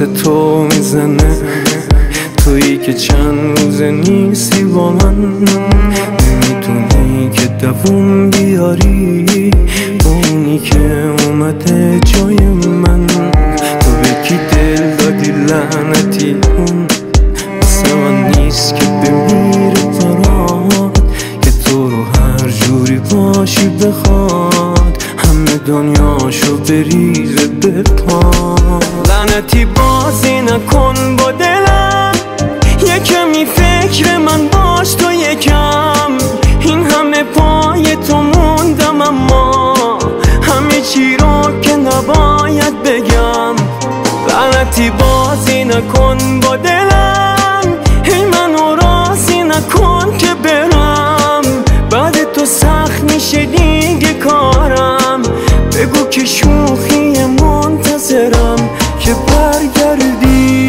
واسه تو میزنه، تویی که چند روزه نیستی با من، نمیتونی که دووم بیاری با اونی که اومده جای من. تو به کی دل دادی لعنتی، اون واسه من نیست که بمیره برات، که تو رو هر جوری باشی بخواد همه دنیاشو بریزه به پا. لعنتی بازی نکن با دلم، یکمی فکر من باش تو یکم، این همه پای تو موندم اما همه چی رو که نباید بگم. لعنتی بازی نکن با دلم، هی منو راضی نکن که برم، بعد تو سخت میشه دیگه کارم، بگو که شوخی منتظرم که برگردی.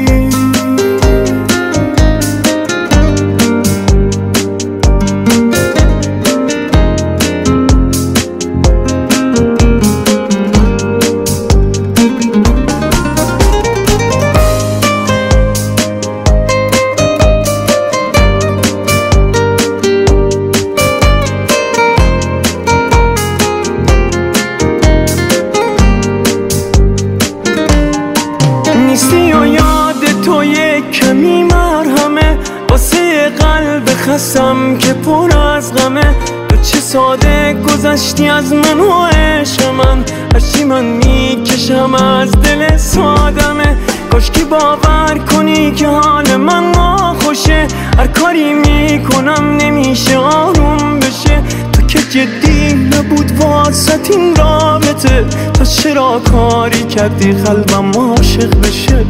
نیستی و یاد تو یک کمی مرهمه، واسه قلب خستم که پر از غمه. تو چه ساده گذشتی از من و عشق من، هرچی من میکشم از دل سادمه. کاشکی باور کنی که حال من ناخوشه، هر کاری میکنم نمیشه آروم بشه. تو که جدی نبود واسط این رابطه، تو چرا کاری کردی قلبم عاشق بشه؟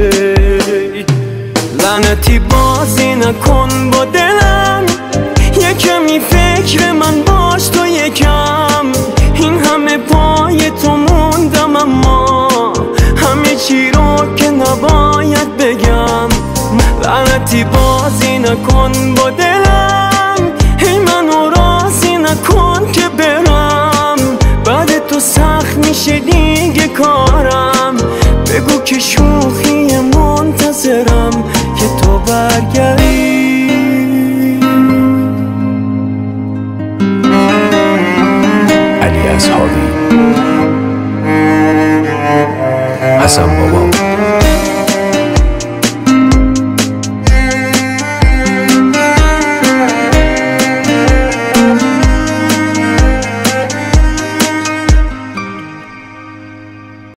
لعنتی بازی نکن با دلم، یکمی فکر من باش تو یکم، این همه پای تو موندم اما همه چی رو که نباید بگم. لعنتی بازی نکن با دلم، هی منو راضی نکن که برم، بعد تو سخت میشه دیگه کارم، بگو که شوخی منتظرم که تو برگردی.